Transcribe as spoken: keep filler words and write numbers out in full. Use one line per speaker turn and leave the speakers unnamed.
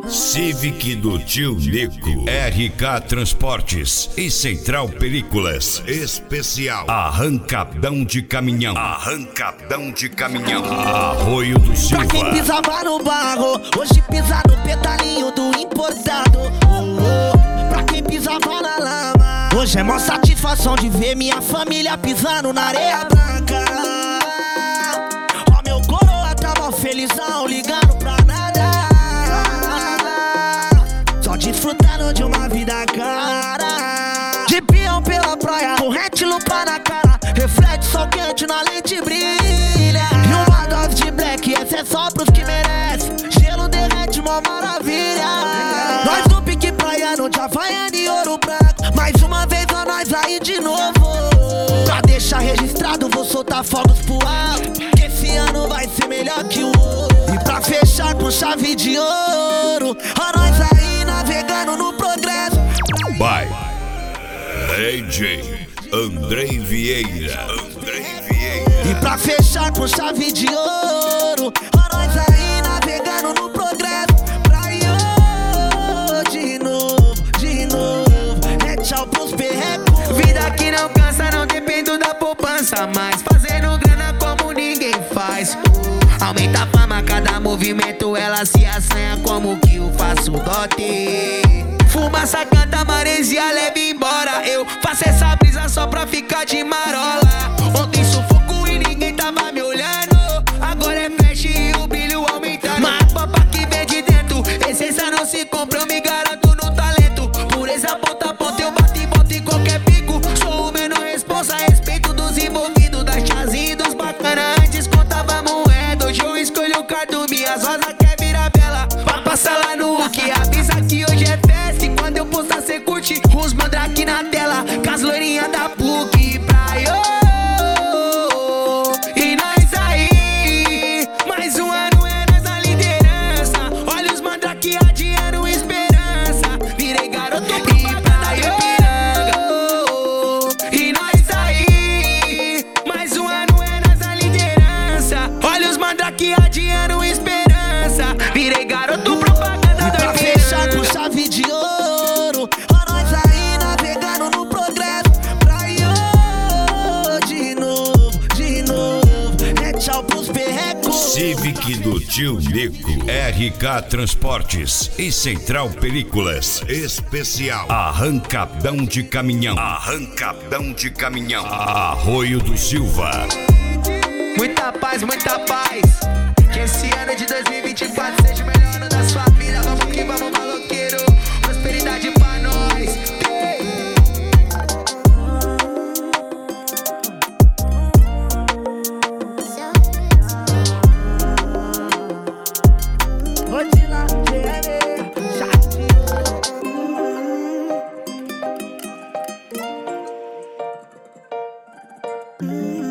Civic do Tio Nico, R K Transportes e Central Películas Especial. Arrancadão de caminhão, arrancadão de caminhão. Arroio do Silva.
Pra quem pisava no barro, hoje pisa no pedalinho do importado. Oh, oh. Pra quem pisava na lama, hoje é mó satisfação de ver minha família pisando na areia branca. Ó, meu coroa tava felizão, ligando pra nada, só desfrutando de uma vida cara. De peão pela praia, corrente, lupa na cara, reflete sol quente na lente brilha. E uma dose de black, essa é só pros que merecem. Gelo derrete, mó maravilha. Nós do pique praiano, de Havaiana e Ouro Branco, mais uma vez a nós aí de novo. Pra deixar registrado, vou soltar fogos pro alto, que esse ano vai ser melhor que o outro. E pra fechar com chave de ouro, a nós aí navegando no progresso.
By D J Andrei Vieira. Andrei Vieira.
E pra fechar com chave de ouro, a nós aí navegando no progresso. Praia de novo, de novo, é tchau pros perrecos.
Vida que não cansa, não dependo da poupança, mas fazendo grana como ninguém faz. Aumenta a fama, cada movimento ela se assanha como que eu faço dote. Fumaça canta, maresia leve embora. Eu faço essa brisa só pra ficar de marola. Ontem sufoco e ninguém tava me olhando, agora é flash e o brilho aumentando. Mas papo que vem de dentro, essência não se compra, eu me garanto no talento. Por essa ponta a ponta eu bato e boto em qualquer pico. Sou o menor responsa, respeito dos envolvidos, das tiazinhas e dos bacana. Antes contava moeda, hoje eu escolho o cardo. Minhas rosas quer virar bela, pra passar lá no que avisa que hoje é festa. E quando eu postar cê curte os mandrake na tela, com as loirinhas da P U C praia. E nós aí, mais um ano é nós na liderança. Olha os mandrake adiando esperança. Virei garoto propaganda Ipiranga. E nós aí, mais um ano é nós na liderança. Olha os mandrake adiando esperança. Virei garoto propaganda
pra fechar com chave de ouro, a nós aí navegando no progresso. Praia de novo, de novo, é tchau pros perrecos.
Civic do Tio Nico, R K Transportes e Central Películas Especial. Arrancadão de caminhão, arrancadão de caminhão. Arroio do Silva.
Muita paz, muita paz. Que esse ano de dois mil e vinte e quatro seja o melhor ano da sua vida. Vamos que vamos, maloqueiro. Prosperidade pra nós.
Rotina, G M, chave de ouro.